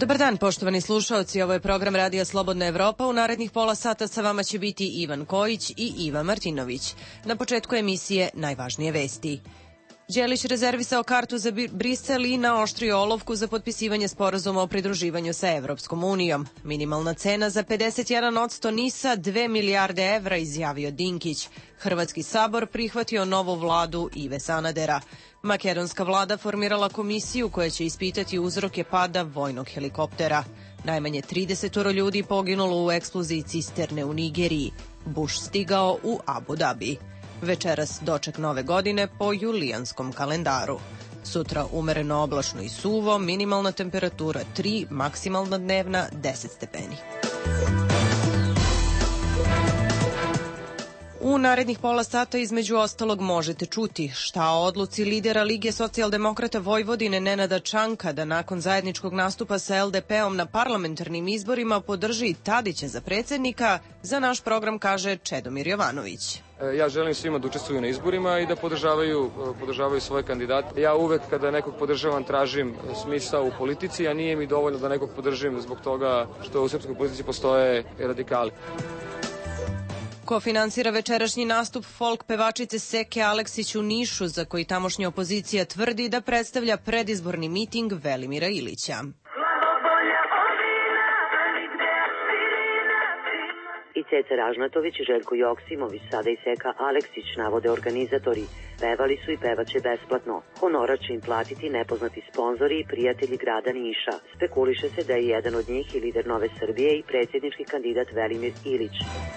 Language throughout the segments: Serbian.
Dobar dan, poštovani slušaoci, ovo je program Radija Slobodna Evropa. U narednih pola sata sa vama će biti Ivan Kojić i Iva Martinović. Na početku emisije najvažnije vesti. Đelić rezervisao kartu za Brisel i naoštrio olovku za potpisivanje sporazuma o pridruživanju sa Evropskom unijom. Minimalna cena za 51% NIS-a 2 milijarde evra, izjavio Dinkić. Hrvatski sabor prihvatio novu vladu Ive Sanadera. Makedonska vlada formirala komisiju koja će ispitati uzroke pada vojnog helikoptera. Najmanje 30 ljudi poginulo u eksploziji cisterne u Nigeriji. Bush stigao u Abu Dhabi. Večeras doček nove godine po julijanskom kalendaru. Sutra umereno oblačno i suvo, minimalna temperatura 3, maksimalna dnevna 10 stepeni. U narednih pola sata između ostalog možete čuti šta o odluci lidera Lige socijaldemokrata Vojvodine Nenada Čanka da nakon zajedničkog nastupa sa LDP-om na parlamentarnim izborima podrži Tadića za predsjednika, za naš program kaže Čedomir Jovanović. Ja želim svima da učestvuju na izborima i da podržavaju svoje kandidate. Ja uvek kada nekog podržavam tražim smisao u politici, a nije mi dovoljno da nekog podržim zbog toga što u srpskoj politici postoje radikali. Ko finansira večerašnji nastup folk pevačice Seke Aleksić u Nišu, za koji tamošnja opozicija tvrdi da predstavlja predizborni miting Velimira Ilića. I Ceca Ražnatović i Željko Joksimović, sada i Seka Aleksić, navode organizatori. Pevali su i pevaće besplatno. Honorar će im platiti nepoznati sponzori i prijatelji grada Niša. Spekuliše se da je jedan od njih i lider Nove Srbije i predsjednički kandidat Velimir Ilić.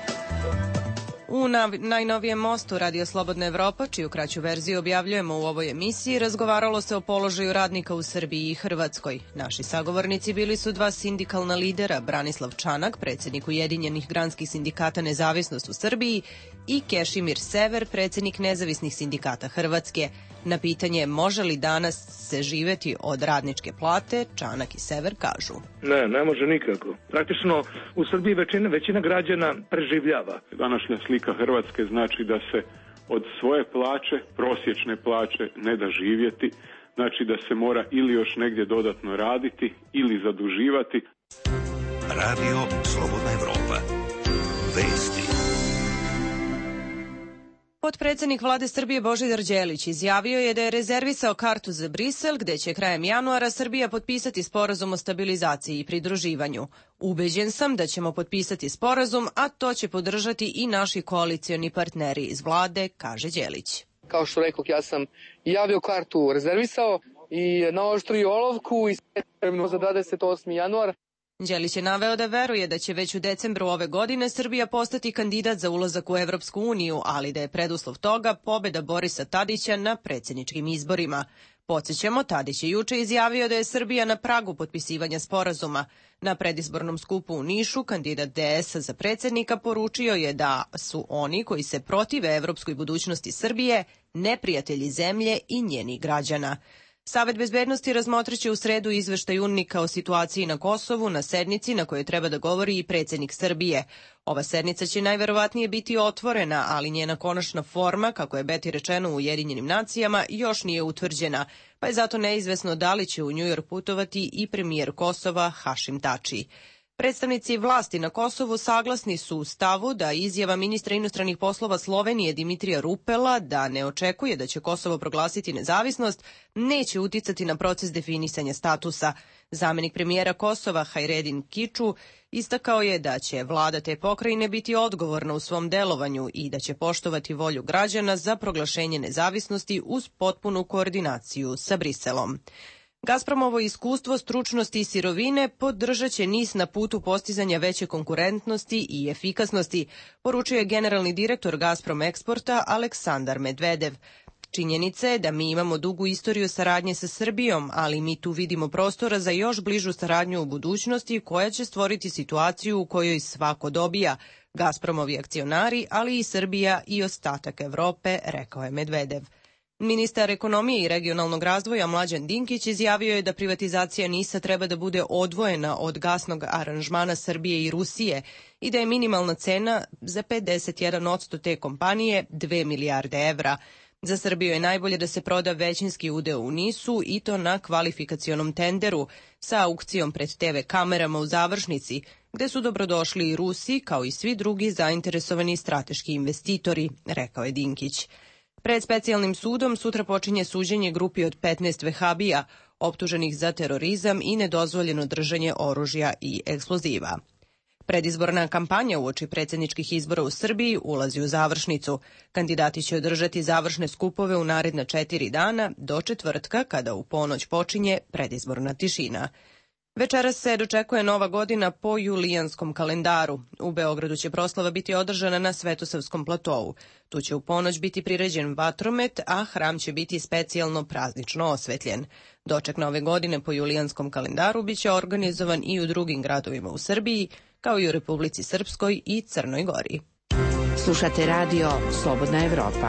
U najnovijem mostu Radio Slobodna Evropa, čiju kraću verziju objavljujemo u ovoj emisiji, razgovaralo se o položaju radnika u Srbiji i Hrvatskoj. Naši sagovornici bili su dva sindikalna lidera, Branislav Čanak, predsjednik Ujedinjenih granskih sindikata Nezavisnost u Srbiji, i Kešimir Sever, predsjednik Nezavisnih sindikata Hrvatske. Na pitanje može li danas se živeti od radničke plate, Čanak i Sever kažu. Ne može nikako. Praktično u Srbiji većina građana preživljava. Današnja slika Hrvatske znači da se od svoje plaće, prosječne plaće, ne da živjeti. Znači da se mora ili još negdje dodatno raditi ili zaduživati. Radio Slobodna Evropa. Vesti. Potpredsjednik vlade Srbije Božidar Đelić izjavio je da je rezervisao kartu za Brisel, gde će krajem januara Srbija potpisati sporazum o stabilizaciji i pridruživanju. Ubeđen sam da ćemo potpisati sporazum, a to će podržati i naši koalicioni partneri iz vlade, kaže Đelić. Kao što rekao, ja sam javio kartu, rezervisao i naoštrio olovku i spremno za 28. januar. Đelić je naveo da veruje da će već u decembru ove godine Srbija postati kandidat za ulazak u Evropsku uniju, ali da je preduslov toga pobeda Borisa Tadića na predsjedničkim izborima. Podsjećamo, Tadić je juče izjavio da je Srbija na pragu potpisivanja sporazuma. Na predizbornom skupu u Nišu kandidat DS-a za predsjednika poručio je da su oni koji se protive evropskoj budućnosti Srbije neprijatelji zemlje i njenih građana. Savet bezbednosti razmotriće u sredu izveštaj UNMIK-a o situaciji na Kosovu na sednici na kojoj treba da govori i predsjednik Srbije. Ova sednica će najverovatnije biti otvorena, ali njena konačna forma, kako je beti rečeno u Ujedinjenim nacijama, još nije utvrđena, pa je zato neizvesno da li će u Njujork putovati i premijer Kosova Hašim Tači. Predstavnici vlasti na Kosovu saglasni su u stavu da izjava ministra inostranih poslova Slovenije Dimitrija Rupela da ne očekuje da će Kosovo proglasiti nezavisnost neće uticati na proces definisanja statusa. Zamenik premijera Kosova Hajredin Kiču istakao je da će vlada te pokrajine biti odgovorna u svom delovanju i da će poštovati volju građana za proglašenje nezavisnosti uz potpunu koordinaciju sa Briselom. Gazpromovo iskustvo, stručnosti i sirovine podržat će NIS na putu postizanja veće konkurentnosti i efikasnosti, poručio je generalni direktor Gazprom Eksporta Aleksandar Medvedev. Činjenica je da mi imamo dugu istoriju saradnje sa Srbijom, ali mi tu vidimo prostora za još bližu saradnju u budućnosti koja će stvoriti situaciju u kojoj svako dobija, Gazpromovi akcionari, ali i Srbija i ostatak Evrope, rekao je Medvedev. Ministar ekonomije i regionalnog razvoja Mlađan Dinkić izjavio je da privatizacija NIS-a treba da bude odvojena od gasnog aranžmana Srbije i Rusije i da je minimalna cena za 51% te kompanije 2 milijarde evra. Za Srbiju je najbolje da se proda većinski udeo u NIS-u i to na kvalifikacionom tenderu sa aukcijom pred TV kamerama u završnici, gde su dobrodošli i Rusi kao i svi drugi zainteresovani strateški investitori, rekao je Dinkić. Pred specijalnim sudom sutra počinje suđenje grupi od 15 vehabija, optuženih za terorizam i nedozvoljeno držanje oružja i eksploziva. Predizborna kampanja uoči predsjedničkih izbora u Srbiji ulazi u završnicu. Kandidati će održati završne skupove u naredna 4 dana do četvrtka, kada u ponoć počinje predizborna tišina. Večeras se dočekuje Nova godina po julijanskom kalendaru. U Beogradu će proslava biti održana na Svetosavskom platovu. Tu će u ponoć biti priređen vatromet, a hram će biti specijalno praznično osvetljen. Doček Nove godine po julijanskom kalendaru biće organizovan i u drugim gradovima u Srbiji, kao i u Republici Srpskoj i Crnoj Gori. Slušate radio Slobodna Evropa.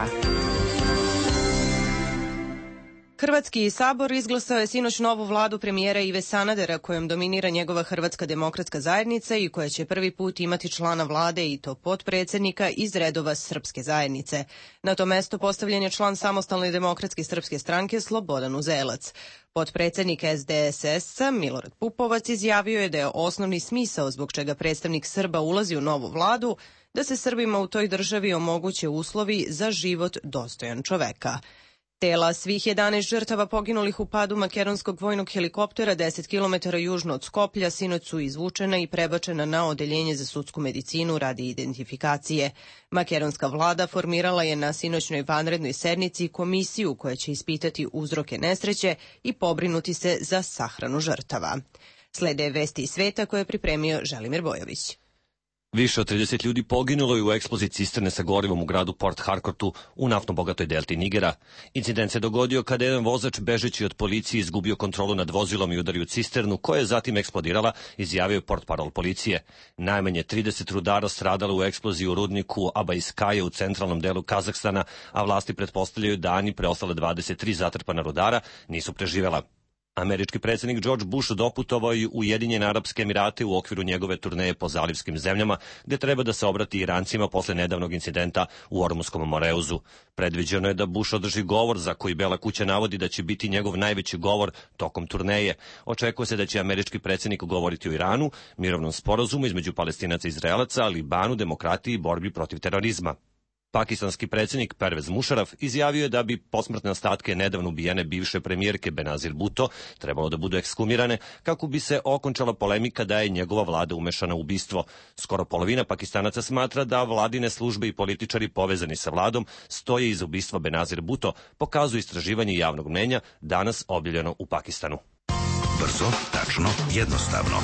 Hrvatski sabor izglasao je sinoć novu vladu premijera Ive Sanadera, kojom dominira njegova Hrvatska demokratska zajednica i koja će prvi put imati člana vlade i to potpredsjednika iz redova Srpske zajednice. Na to mesto postavljen je član Samostalne demokratske srpske stranke Slobodan Uzelac. Potpredsjednik SDSS-a Milorad Pupovac izjavio je da je osnovni smisao zbog čega predstavnik Srba ulazi u novu vladu da se Srbima u toj državi omoguće uslovi za život dostojan čoveka. Tela svih 11 žrtava poginulih u padu makedonskog vojnog helikoptera 10 km južno od Skoplja sinoć su izvučena i prebačena na odeljenje za sudsku medicinu radi identifikacije. Makedonska vlada formirala je na sinoćnoj vanrednoj sednici komisiju koja će ispitati uzroke nesreće i pobrinuti se za sahranu žrtava. Slede vesti iz sveta koje je pripremio Želimir Bojović. Više od 30 ljudi poginulo je u eksploziji cisterne sa gorivom u gradu Port Harcourtu u naftno bogatoj delti Nigera. Incident se dogodio kada je jedan vozač bežeći od policije izgubio kontrolu nad vozilom i udario cisternu, koja je zatim eksplodirala, izjavio portparol policije. Najmanje 30 rudara stradalo u eksploziji u rudniku Abajskaje u centralnom delu Kazahstana, a vlasti pretpostavljaju da ani preostale 23 zatrpana rudara nisu preživela. Američki predsjednik George Bush doputovao je u Ujedinjene Arapske Emirate u okviru njegove turneje po zalivskim zemljama, gde treba da se obrati Irancima posle nedavnog incidenta u Ormuskom Moreuzu. Predviđeno je da Bush održi govor za koji Bela kuća navodi da će biti njegov najveći govor tokom turneje. Očekuje se da će američki predsjednik govoriti o Iranu, mirovnom sporazumu između Palestinaca i Izraelaca, Libanu, demokratiji i borbi protiv terorizma. Pakistanski predsjednik Pervez Musharraf izjavio je da bi posmrtne ostatke nedavno ubijene bivše premijerke Benazir Bhutto trebalo da budu ekshumirane kako bi se okončala polemika da je njegova vlada umešana u ubistvo. Skoro polovina Pakistanaca smatra da vladine službe i političari povezani sa vladom stoje iza ubistva Benazir Bhutto, pokazuje istraživanje javnog mnenja danas objavljeno u Pakistanu. Brzo, tačno, jednostavno.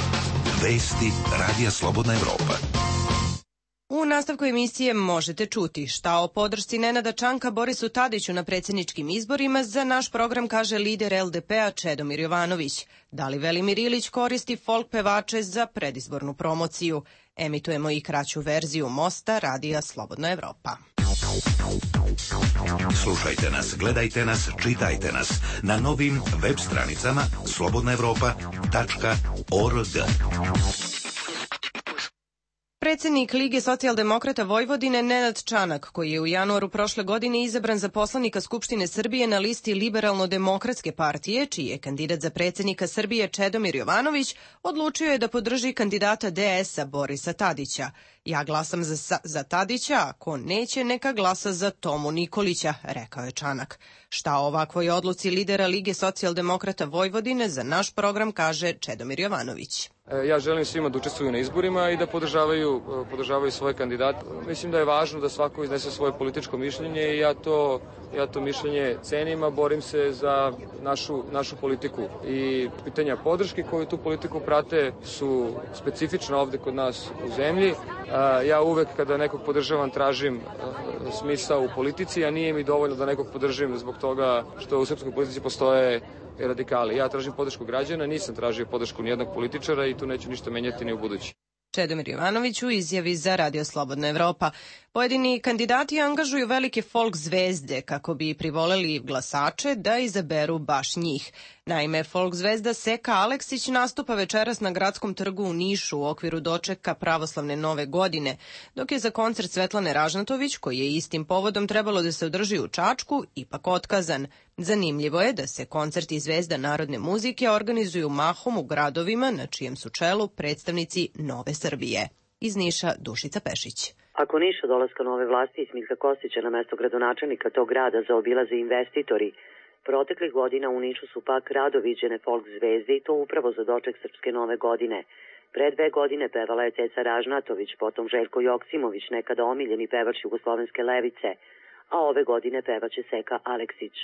Vesti Radija Slobodna Evropa. U nastavku emisije možete čuti šta o podršci Nenada Čanka Borisu Tadiću na predsjedničkim izborima za naš program kaže lider LDP-a Čedomir Jovanović. Da li Velimir Ilić koristi folk pevače za predizbornu promociju? Emitujemo i kraću verziju Mosta Radija Slobodna Evropa. Slušajte nas, gledajte nas, čitajte nas na novim web stranicama slobodnaevropa.org. Predsjednik Lige socijaldemokrata Vojvodine Nenad Čanak, koji je u januaru prošle godine izabran za poslanika Skupštine Srbije na listi Liberalno-demokratske partije, čiji je kandidat za predsjednika Srbije Čedomir Jovanović, odlučio je da podrži kandidata DS-a Borisa Tadića. Ja glasam za Tadića, ako neće neka glasa za Tomu Nikolića, rekao je Čanak. Šta o ovakvoj odluci lidera Lige socijaldemokrata Vojvodine za naš program kaže Čedomir Jovanović. Ja želim svima da učestvuju na izborima i da podržavaju svoje kandidate. Mislim da je važno da svako iznese svoje političko mišljenje i ja to mišljenje cenim, a borim se za našu politiku. I pitanja podrške koju tu politiku prate su specifična ovde kod nas u zemlji. Ja uvek kada nekog podržavam tražim smisao u politici, a nije mi dovoljno da nekog podržim zbog toga što u srpskoj politici postoje radikali. Ja tražim podršku građana, nisam tražio podršku nijednog političara i tu neću ništa menjati ni u budući. Čedomir Jovanović u izjavi za Radio Slobodna Evropa. Pojedini kandidati angažuju velike folk zvezde kako bi privoleli glasače da izaberu baš njih. Naime, folk zvezda Seka Aleksić nastupa večeras na Gradskom trgu u Nišu u okviru dočeka pravoslavne nove godine, dok je za koncert Svetlane Ražnatović, koji je istim povodom trebalo da se održi u Čačku, ipak otkazan. Zanimljivo je da se koncerti zvezda narodne muzike organizuju mahom u gradovima na čijem su čelu predstavnici Nove Srbije. Iz Niša Dušica Pešić. Ako Niš od dolaska nove vlasti i Smiljka Kostića na mesto gradonačelnika tog grada zaobilaze investitori, proteklih godina u Nišu su pak rado viđene folk zvezde i to upravo za doček srpske nove godine. Pre 2 godine pevala je Ceca Ražnatović, potom Željko Joksimović, nekada omiljeni pevač jugoslovenske levice, a ove godine pevaće Seka Aleksić.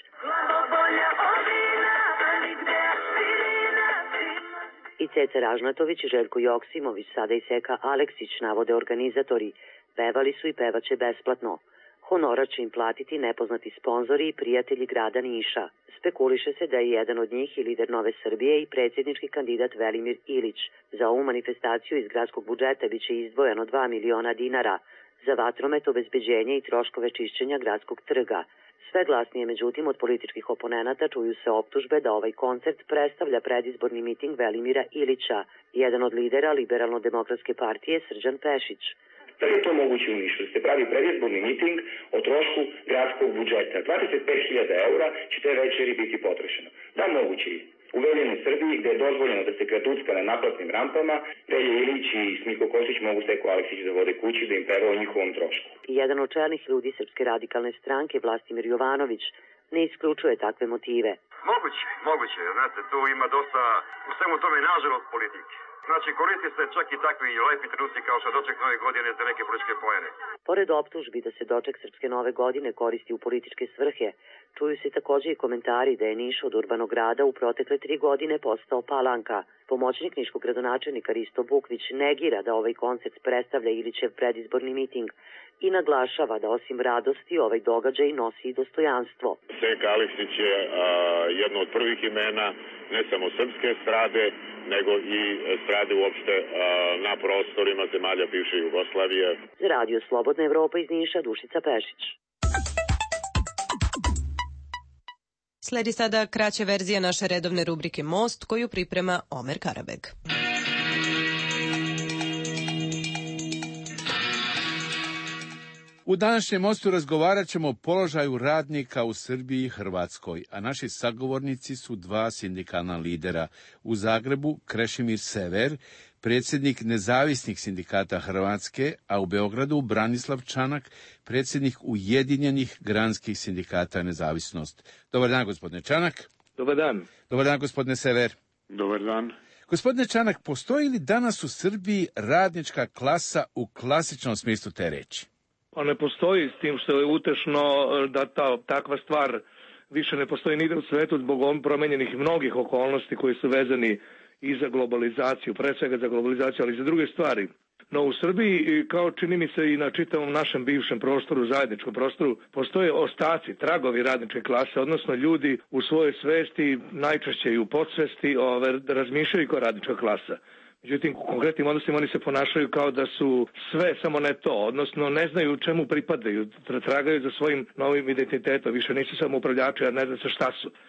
I Ceca Ražnatović i Željko Joksimović, sada i Seka Aleksić, navode organizatori, pevali su i pevaće besplatno. Honorar će im platiti nepoznati sponzori i prijatelji grada Niša. Spekuliše se da je jedan od njih i lider Nove Srbije i predsjednički kandidat Velimir Ilić. Za ovu manifestaciju iz gradskog budžeta biće izdvojeno 2 miliona dinara za vatromet, obezbeđenje i troškove čišćenja gradskog trga. Sve glasnije, međutim, od političkih oponenata čuju se optužbe da ovaj koncert predstavlja predizborni miting Velimira Ilića, jedan od lidera Liberalno-demokratske partije Srđan Pešić. Da li je to moguće u Nišu? Se pravi predizborni miting o trošku gradskog budžeta. 25.000 eura će te večeri biti potrošeno. Da, moguće je. U Veljenu Srbiji, gde je dozvoljeno da se kratucka na naplatnim rampama, Velje Ilić i Smiljko Kostić mogu Steku Aleksić da vode kući da im peva o njihovom trošku. Jedan od čelnih ljudi Srpske radikalne stranke, Vlastimir Jovanović, ne isključuje takve motive. Moguće. Znate, tu ima dosta u svemu tome nažalost politike. Znači, koristi se čak i takvi lepi trenuci kao što doček nove godine za neke političke poene. Pored optužbi da se doček srpske nove godine koristi u političke svrhe, čuju se također i komentari da je Niš od urbanog grada u protekle 3 godine postao palanka. Pomoćnik niškog gradonačelnika Risto Bukvić negira da ovaj koncert predstavlja Ilićev predizborni miting i naglašava da osim radosti ovaj događaj nosi i dostojanstvo. Seka Aleksić je jedno od prvih imena ne samo srpske estrade, nego i estrade uopšte na prostorima zemalja bivše Jugoslavije. Za Radio Slobodna Evropa iz Niša, Dušica Pešić. Sledi sada kraća verzija naše redovne rubrike Most, koju priprema Omer Karabeg. U današnjem Mostu razgovarat ćemo o položaju radnika u Srbiji i Hrvatskoj, a naši sagovornici su 2 sindikalna lidera. U Zagrebu Krešimir Sever, predsjednik nezavisnih sindikata Hrvatske, a u Beogradu Branislav Čanak, predsjednik Ujedinjenih granskih sindikata Nezavisnost. Dobar dan, gospodine Čanak. Dobar dan. Dobar dan, gospodine Sever. Dobar dan. Gospodine Čanak, postoji li danas u Srbiji radnička klasa u klasičnom smislu te reči? Pa ne postoji, s tim što je utešno da takva stvar više ne postoji nigde u svetu zbog promenjenih mnogih okolnosti koji su vezani i za globalizaciju, pre svega za globalizaciju, ali i za druge stvari. No u Srbiji, kao čini mi se i na čitavom našem bivšem prostoru, zajedničkom prostoru, postoje ostaci, tragovi radničke klase, odnosno ljudi u svojoj svesti, najčešće i u podsvesti, razmišljaju kao radnička klasa. Međutim, u konkretnim odnosima oni se ponašaju kao da su sve, samo ne to, odnosno ne znaju čemu pripadaju, tragaju za svojim novim identitetom, više nisu samo upravljači, a ne zna se šta su.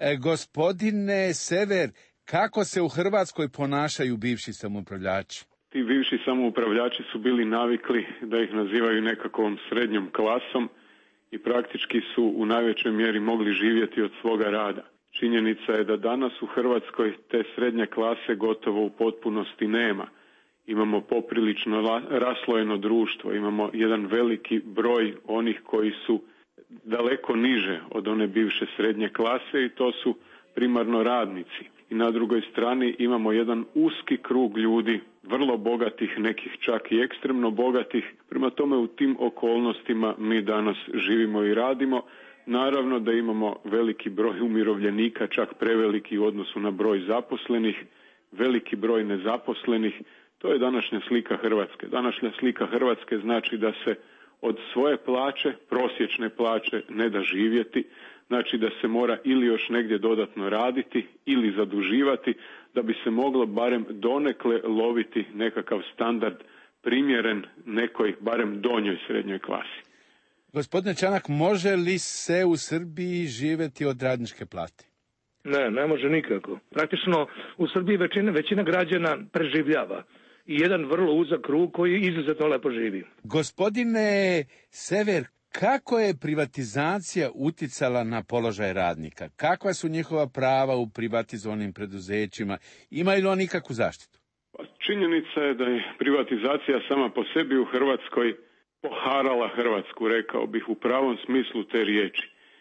Gospodine Sever, kako se u Hrvatskoj ponašaju bivši samoupravljači? Ti bivši samoupravljači su bili navikli da ih nazivaju nekakvom srednjom klasom i praktički su u najvećoj mjeri mogli živjeti od svoga rada. Činjenica je da danas u Hrvatskoj te srednje klase gotovo u potpunosti nema. Imamo poprilično raslojeno društvo, imamo jedan veliki broj onih koji su daleko niže od one bivše srednje klase i to su primarno radnici. I na drugoj strani imamo jedan uski krug ljudi, vrlo bogatih, nekih čak i ekstremno bogatih. Prema tome u tim okolnostima mi danas živimo i radimo. Naravno da imamo veliki broj umirovljenika, čak preveliki u odnosu na broj zaposlenih, veliki broj nezaposlenih. To je današnja slika Hrvatske. Današnja slika Hrvatske znači da se od svoje plaće, prosječne plaće, ne da živjeti. Znači da se mora ili još negdje dodatno raditi ili zaduživati da bi se moglo barem donekle loviti nekakav standard primjeren nekoj, barem donjoj srednjoj klasi. Gospodine Čanak, može li se u Srbiji živjeti od radničke plate? Ne može nikako. Praktično u Srbiji većina građana preživljava. I jedan vrlo uzak krug koji izuzetno lepo živi. Gospodine Sever, kako je privatizacija uticala na položaj radnika? Kakva su njihova prava u privatizovanim preduzećima? Imaju li oni nikakvu zaštitu? Činjenica je da je privatizacija sama po sebi u Hrvatskoj poharala Hrvatsku, rekao bih, u pravom smislu te riječi.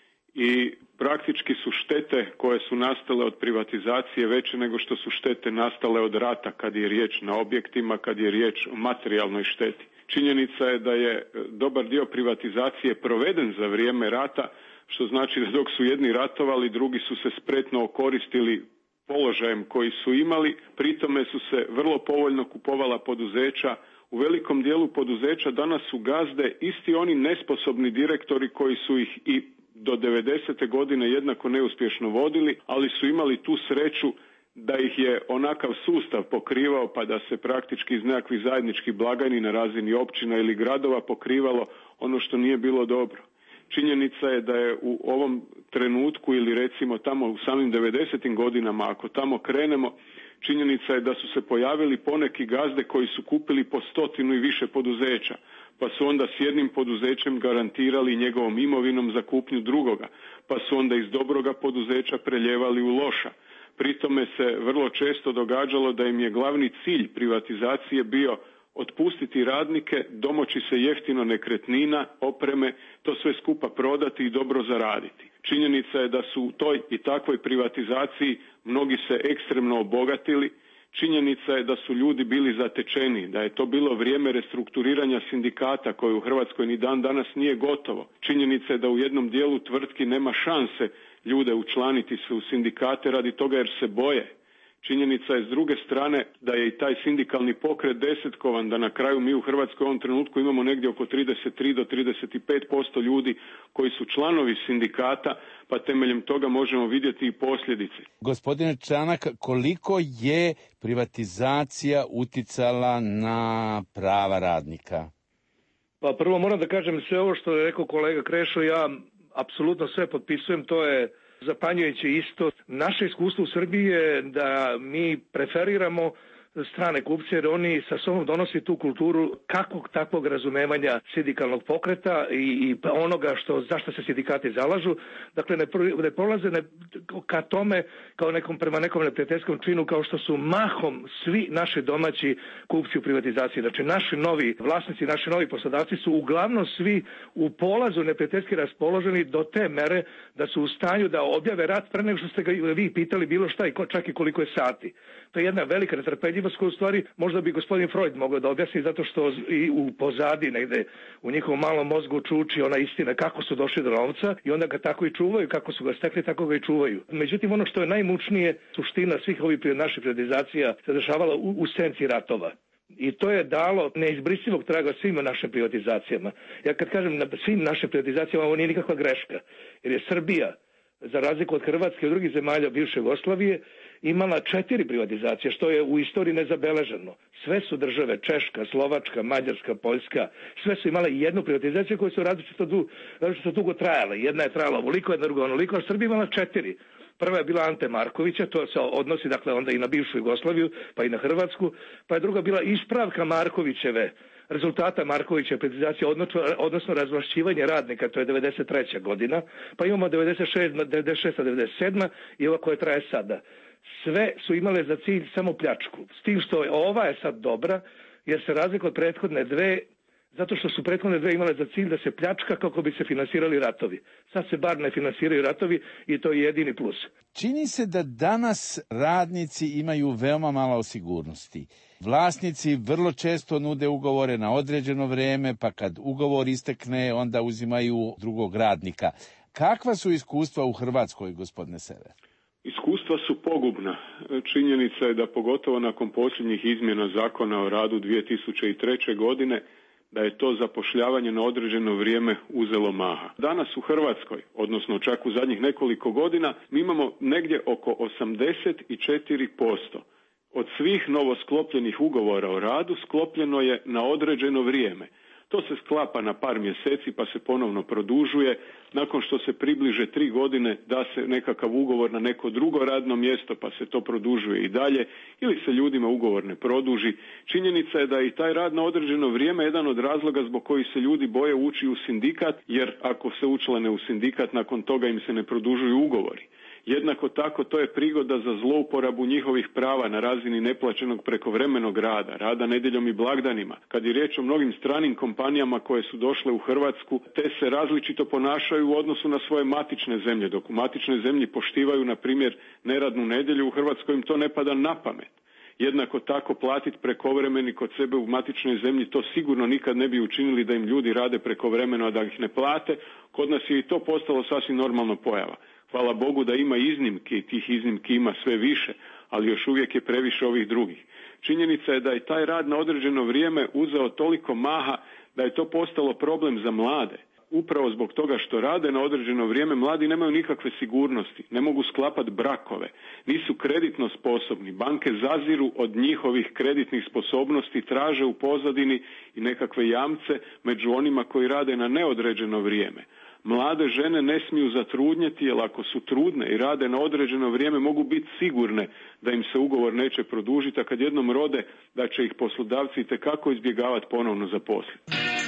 I praktički su štete koje su nastale od privatizacije veće nego što su štete nastale od rata, kad je riječ na objektima, kad je riječ o materijalnoj šteti. Činjenica je da je dobar dio privatizacije proveden za vrijeme rata, što znači da dok su jedni ratovali, drugi su se spretno okoristili položajem koji su imali, pritome su se vrlo povoljno kupovala poduzeća. U velikom dijelu poduzeća danas su gazde isti oni nesposobni direktori koji su ih i do 90. godine jednako neuspješno vodili, ali su imali tu sreću da ih je onakav sustav pokrivao, pa da se praktički iz nekakvih zajedničkih blagajni na razini općina ili gradova pokrivalo ono što nije bilo dobro. Činjenica je da je u ovom trenutku ili recimo tamo u samim 90. godinama, ako tamo krenemo, činjenica je da su se pojavili poneki gazde koji su kupili po 100 i više poduzeća, pa su onda s jednim poduzećem garantirali njegovom imovinom za kupnju drugoga, pa su onda iz dobroga poduzeća preljevali u loša. Pritome se vrlo često događalo da im je glavni cilj privatizacije bio otpustiti radnike, domoći se jeftino nekretnina, opreme, to sve skupa prodati i dobro zaraditi. Činjenica je da su u toj i takvoj privatizaciji mnogi se ekstremno obogatili. Činjenica je da su ljudi bili zatečeni, da je to bilo vrijeme restrukturiranja sindikata koje u Hrvatskoj ni dan danas nije gotovo. Činjenica je da u jednom dijelu tvrtki nema šanse ljude učlaniti se u sindikate radi toga jer se boje. Činjenica je s druge strane da je i taj sindikalni pokret desetkovan, da na kraju mi u Hrvatskoj u ovom trenutku imamo negdje oko 33 do 35% ljudi koji su članovi sindikata, pa temeljem toga možemo vidjeti i posljedice. Gospodine Čanak, koliko je privatizacija uticala na prava radnika? Pa prvo moram da kažem sve ovo što je rekao kolega Krešo, ja apsolutno sve potpisujem, to je zapanjujuće isto. Naše iskustvo u Srbiji je da mi preferiramo strane kupce jer oni sa sobom donosi tu kulturu kakvog takvog razumevanja sindikalnog pokreta i onoga zašto se sindikati zalažu. Dakle, ne prolaze ka tome kao prema nekom neprijateljskom činu kao što su mahom svi naši domaći kupci u privatizaciji. Znači, naši novi vlasnici, naši novi poslodavci su uglavnom svi u polazu neprijateljski raspoloženi do te mere da su u stanju da objave rat pre nego što ste ga vi pitali bilo šta i čak i koliko je sati. To je jedna velika netrpeljivost koju u stvari možda bi gospodin Freud mogao da objasni zato što i u pozadi negde u njihovom malom mozgu čuči ona istina kako su došli do novca i onda ga tako i čuvaju, kako su ga stekli tako ga i čuvaju. Međutim, ono što je najmučnije, suština svih ovih naših privatizacija se dešavala u senci ratova. I to je dalo neizbrisivog traga svim našim privatizacijama. Ja kad kažem na svim našim privatizacijama, ovo nije nikakva greška, jer je Srbija, za razliku od Hrvatske i drugih zemalja bivše Jugoslavije, imala 4 privatizacije, što je u istoriji nezabeleženo. Sve su države, Češka, Slovačka, Mađarska, Poljska, sve su imale jednu privatizaciju koju su različito dugo trajale. Jedna je trajala ovoliko, jedna druga onoliko, a Srbija imala 4. Prva je bila Ante Markovića, to se odnosi dakle onda i na bivšu Jugoslaviju, pa i na Hrvatsku, pa je druga bila ispravka Markovićeve, rezultata Markovićeve privatizacije, odnosno razvlašćivanje radnika, to je 93. godina, pa imamo 96. 97. i ova koja traje sada. Sve su imale za cilj samo pljačku. S tim što ova je sad dobra, jer se razlika od prethodne dve, zato što su prethodne dve imale za cilj da se pljačka kako bi se finansirali ratovi. Sad se bar ne finansiraju ratovi i to je jedini plus. Čini se da danas radnici imaju veoma malo sigurnosti. Vlasnici vrlo često nude ugovore na određeno vrijeme, pa kad ugovor istekne, onda uzimaju drugog radnika. Kakva su iskustva u Hrvatskoj, gospodine Sever? Iskustva su pogubna. Činjenica je da pogotovo nakon posljednjih izmjena Zakona o radu 2003. godine da je to zapošljavanje na određeno vrijeme uzelo maha. Danas u Hrvatskoj, odnosno čak u zadnjih nekoliko godina, mi imamo negdje oko 84% Od svih novosklopljenih ugovora o radu sklopljeno je na određeno vrijeme. To se sklapa na par mjeseci pa se ponovno produžuje. Nakon što se približe 3 godine da se nekakav ugovor na neko drugo radno mjesto pa se to produžuje i dalje ili se ljudima ugovor ne produži. Činjenica je da je i taj rad na određeno vrijeme jedan od razloga zbog kojih se ljudi boje ući u sindikat, jer ako se učlane u sindikat nakon toga im se ne produžuju ugovori. Jednako tako to je prigoda za zlouporabu njihovih prava na razini neplaćenog prekovremenog rada, rada nedjeljom i blagdanima. Kad je riječ o mnogim stranim kompanijama koje su došle u Hrvatsku, te se različito ponašaju u odnosu na svoje matične zemlje. Dok u matičnoj zemlji poštivaju, na primjer, neradnu nedjelju, u Hrvatskoj im to ne pada na pamet. Jednako tako platiti prekovremeni kod sebe u matičnoj zemlji, to sigurno nikad ne bi učinili da im ljudi rade prekovremeno, a da ih ne plate. Kod nas je i to postalo sasvim normalna pojava. Hvala Bogu da ima iznimke i tih iznimki ima sve više, ali još uvijek je previše ovih drugih. Činjenica je da je taj rad na određeno vrijeme uzeo toliko maha da je to postalo problem za mlade. Upravo zbog toga što rade na određeno vrijeme, mladi nemaju nikakve sigurnosti, ne mogu sklapati brakove, nisu kreditno sposobni, banke zaziru od njihovih kreditnih sposobnosti, traže u pozadini i nekakve jamce među onima koji rade na neodređeno vrijeme. Mlade žene ne smiju zatrudnjeti, jer ako su trudne i rade na određeno vrijeme mogu biti sigurne da im se ugovor neće produžiti, a kad jednom rode da će ih poslodavci itekako izbjegavati ponovno zaposliti.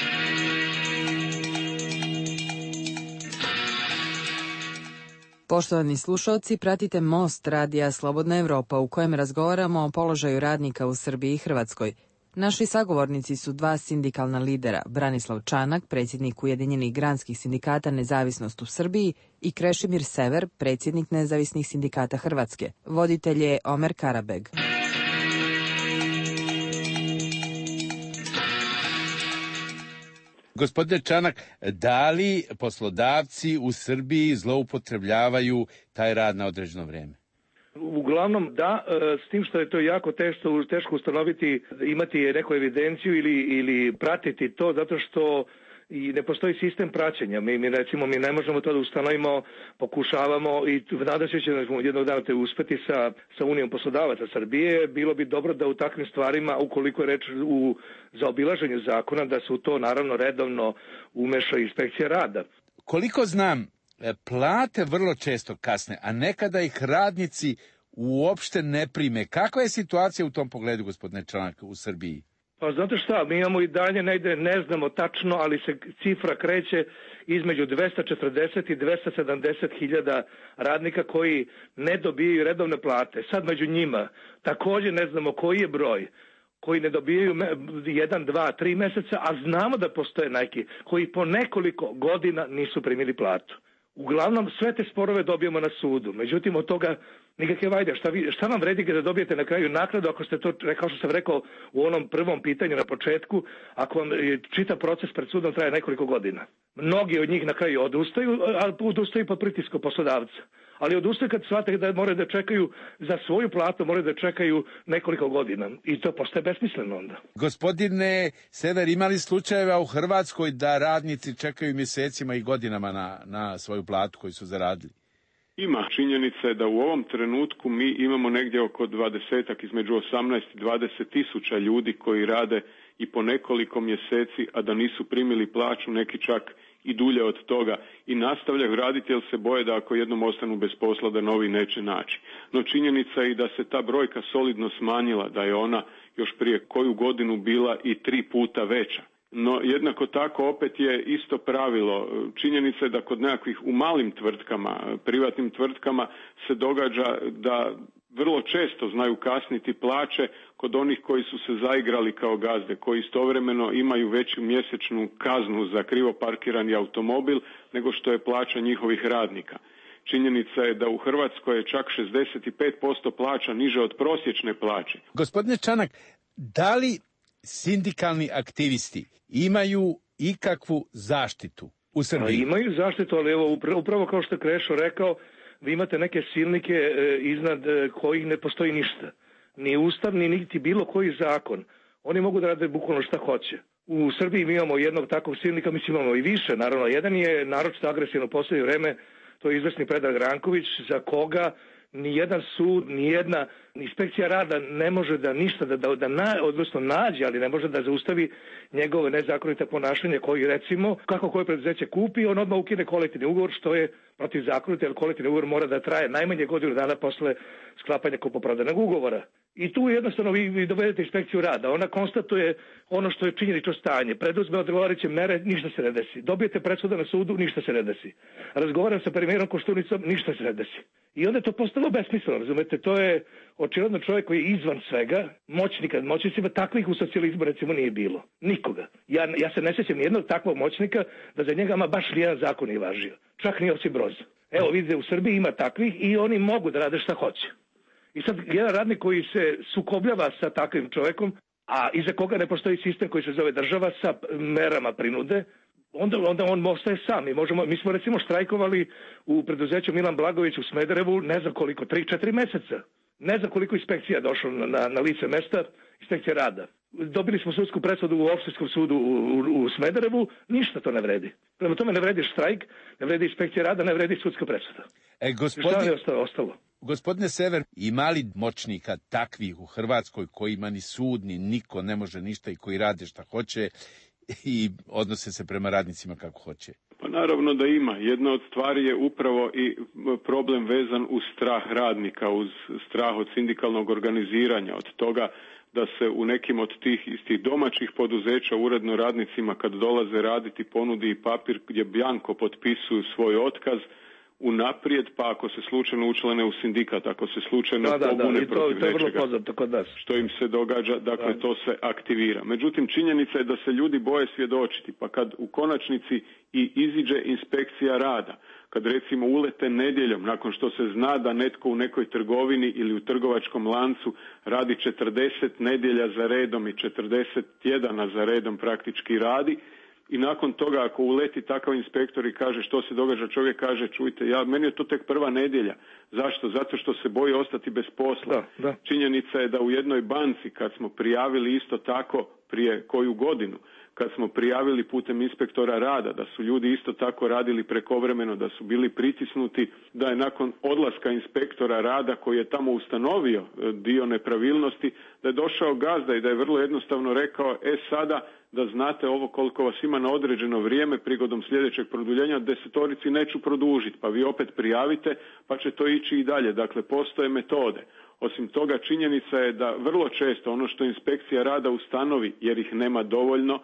Poštovani slušalci, pratite Most radija Slobodna Evropa u kojem razgovaramo o položaju radnika u Srbiji i Hrvatskoj. Naši sagovornici su 2 sindikalna lidera, Branislav Čanak, predsjednik Ujedinjenih granskih sindikata Nezavisnost u Srbiji, i Krešimir Sever, predsjednik Nezavisnih sindikata Hrvatske. Voditelj je Omer Karabeg. Gospodine Čanak, da li poslodavci u Srbiji zloupotrebljavaju taj rad na određeno vrijeme? Uglavnom da, s tim što je to jako teško ustanoviti, imati neku evidenciju ili pratiti to, zato što i ne postoji sistem praćenja. Mi ne možemo to da ustanovimo, pokušavamo i nadam se ćemo jednog dana to uspeti sa Unijom poslodavaca Srbije. Bilo bi dobro da u takvim stvarima, ukoliko je reč u zaobilaženju zakona, da se u to naravno redovno umeša inspekcija rada. Koliko znam, plate vrlo često kasne, a nekada ih radnici uopšte ne prime. Kakva je situacija u tom pogledu, gospodine Čanak, u Srbiji? Pa znate šta, mi imamo i dalje negde, ne znamo tačno, ali se cifra kreće između 240 i 270 hiljada radnika koji ne dobijaju redovne plate. Sad među njima također ne znamo koji je broj koji ne dobijaju 1, 2, 3 mjeseca, a znamo da postoje neki koji po nekoliko godina nisu primili platu. Uglavnom sve te sporove dobijemo na sudu, međutim od toga nikakve vajde. Šta vam vredi kada dobijete na kraju naknadu ako ste to, kao što sam rekao u onom prvom pitanju na početku, ako vam čitav proces pred sudom traje nekoliko godina. Mnogi od njih na kraju odustaju, ali odustaju pod pritiskom poslodavca. Ali odustaju kad shvate da moraju da čekaju za svoju platu, moraju da čekaju nekoliko godina. I to postaje besmisleno onda. Gospodine Sever, imali slučajeva u Hrvatskoj da radnici čekaju mjesecima i godinama na svoju platu koju su zaradili? Ima. Činjenica je da u ovom trenutku mi imamo negdje oko 20, između 18 i 20 tisuća ljudi koji rade i po nekoliko mjeseci, a da nisu primili plaću, neki čak i dulje od toga, i nastavljaju raditi jer se boje da ako jednom ostanu bez posla da novi neće naći. No činjenica je i da se ta brojka solidno smanjila, da je ona još prije koju godinu bila i 3 puta veća. No jednako tako opet je isto pravilo. Činjenica je da kod nekakvih u malim tvrtkama, privatnim tvrtkama se događa da vrlo često znaju kasniti plaće kod onih koji su se zaigrali kao gazde, koji istovremeno imaju veću mjesečnu kaznu za krivo parkirani automobil nego što je plaća njihovih radnika. Činjenica je da u Hrvatskoj je čak 65% plaća niže od prosječne plaće. Gospodine Čanak, da li sindikalni aktivisti imaju ikakvu zaštitu u Srbiji? Imaju zaštitu, ali evo upravo kao što je Krešo rekao, vi imate neke silnike iznad kojih ne postoji ništa. Ni ustav, ni niti bilo koji zakon. Oni mogu da rade bukvalno šta hoće. U Srbiji mi imamo jednog takvog silnika, mislim imamo i više, naravno. Jedan je naročito agresivno u posljednje vreme, to je izvesni Predrag Ranković, za koga ni jedan sud, ni jedna inspekcija rada ne može da ništa, odnosno nađe, ali ne može da zaustavi njegovo nezakonito ponašanje koji, recimo, kako koje preduzeće kupi, on odmah ukine kolektivni ugovor, što je protivzakonito, jer kolektivni ugovor mora da traje najmanje godinu dana posle sklapanja kupoprodajnog ugovora. I tu jednostavno vi dovedete inspekciju rada. Ona konstatuje ono što je činjenično stanje. Preduzme odgovarajuće mere, ništa se ne desi. Dobijete presudu na sudu, ništa se ne desi. Razgovaram sa premijerom Koštunicom, ništa se ne desi. I onda je to postalo besmisleno, razumete? To je očigledno čovjek koji je izvan svega, moćnicima takvih u socijalizmu recimo nije bilo. Nikoga. Ja se ne sjećam nijednog takvog moćnika da za njega baš nijedan zakon nije važio. Čak ni Josip Broz. Evo vidite, u Srbiji ima takvih i oni mogu da rade šta hoće. I sad jedan radnik koji se sukobljava sa takvim čovjekom, a iza koga ne postoji sistem koji se zove država sa merama prinude, onda on ostaje sam. Mi smo recimo štrajkovali u preduzeću Milan Blagović u Smederevu, ne znam koliko, 3-4 meseca. Ne znam koliko inspekcija došlo na lice mesta, inspekcija rada. Dobili smo sudsku presudu u opštinskom sudu u Smederevu, ništa to ne vredi. Prema tome ne vredi štrajk, ne vredi inspekcija rada, ne vredi sudska presuda. Šta je ostalo? Gospodine Sever, ima li moćnika takvih u Hrvatskoj kojima ni sud, ni niko ne može ništa i koji rade šta hoće i odnose se prema radnicima kako hoće? Pa naravno da ima. Jedna od stvari je upravo i problem vezan uz strah radnika, uz strah od sindikalnog organiziranja, od toga da se u nekim od iz tih domaćih poduzeća uredno radnicima kad dolaze raditi ponudi i papir gdje bjanko potpisuju svoj otkaz unaprijed, pa ako se slučajno učlane u sindikat, ako se slučajno pobune protiv nečega, što im se događa, dakle to se aktivira. Međutim, činjenica je da se ljudi boje svjedočiti, pa kad u konačnici i iziđe inspekcija rada, kad recimo ulete nedjeljom, nakon što se zna da netko u nekoj trgovini ili u trgovačkom lancu radi 40 nedjelja za redom i 40 tjedana za redom praktički radi, i nakon toga ako uleti takav inspektor i kaže što se događa, čovjek kaže čujte, meni je to tek prva nedjelja. Zašto? Zato što se boji ostati bez posla. Da. Činjenica je da u jednoj banci kad smo prijavili isto tako prije koju godinu, kad smo prijavili putem inspektora rada da su ljudi isto tako radili prekovremeno, da su bili pritisnuti, da je nakon odlaska inspektora rada koji je tamo ustanovio dio nepravilnosti, da je došao gazda i da je vrlo jednostavno rekao sada da znate ovo koliko vas ima na određeno vrijeme prigodom sljedećeg produljenja, 10 neću produžiti, pa vi opet prijavite pa će to ići i dalje. Dakle, postoje metode. Osim toga, činjenica je da vrlo često ono što inspekcija rada ustanovi, jer ih nema dovoljno,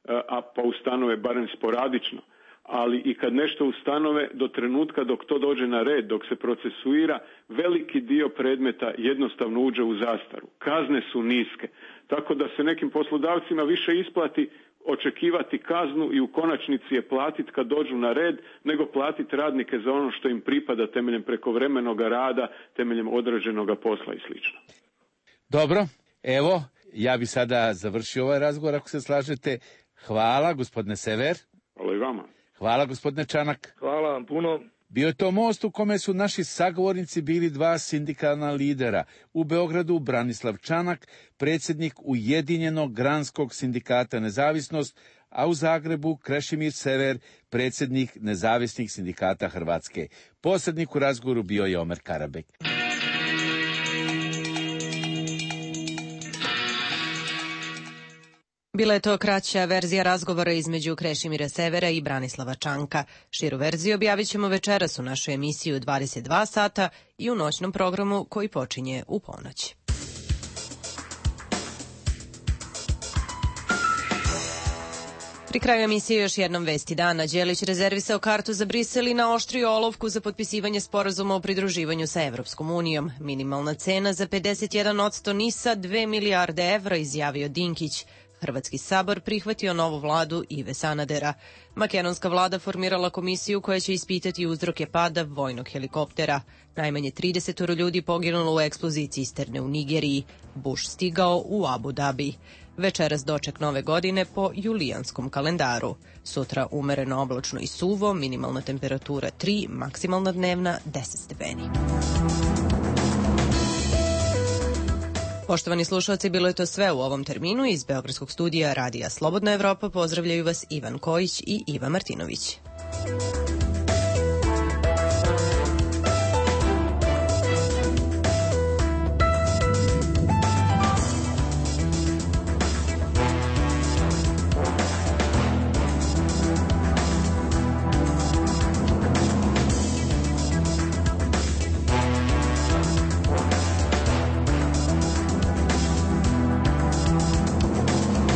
pa ustanove barem sporadično, ali i kad nešto ustanove do trenutka dok to dođe na red, dok se procesuira, veliki dio predmeta jednostavno uđe u zastaru. Kazne su niske, tako da se nekim poslodavcima više isplati očekivati kaznu i u konačnici je platiti kad dođu na red, nego platiti radnike za ono što im pripada temeljem prekovremenog rada, temeljem određenog posla i sl. Dobro, evo, ja bi sada završio ovaj razgovor ako se slažete. Hvala, gospodine Sever. Hvala i vama. Hvala, gospodine Čanak. Hvala vam puno. Bio je to most u kome su naši sagovornici bili dva sindikalna lidera. U Beogradu Branislav Čanak, predsjednik Ujedinjenog granskog sindikata Nezavisnost, a u Zagrebu Krešimir Sever, predsjednik Nezavisnih sindikata Hrvatske. Posrednik u razgovoru bio je Omer Karabek. Bila je to kraća verzija razgovora između Krešimira Severa i Branislava Čanka. Širu verziju objavit ćemo večeras u našoj emisiji u 22 sata i u noćnom programu koji počinje u ponoć. Pri kraju emisije još jednom vesti dana. Đelić rezervisao kartu za Brisel i naoštrio olovku za potpisivanje sporazuma o pridruživanju sa Evropskom unijom. Minimalna cena za 51% NIS-a 2 milijarde evra, izjavio Dinkić. Hrvatski sabor prihvatio novu vladu Ive Sanadera. Makedonska vlada formirala komisiju koja će ispitati uzroke pada vojnog helikoptera. Najmanje 30 ljudi poginulo u eksploziji cisterne u Nigeriji. Bush stigao u Abu Dhabi. Večeras doček nove godine po julijanskom kalendaru. Sutra umereno oblačno i suvo, minimalna temperatura 3, maksimalna dnevna 10 stepeni. Poštovani slušalci, bilo je to sve u ovom terminu. Iz Beogradskog studija Radija Slobodna Evropa pozdravljaju vas Ivan Kojić i Iva Martinović.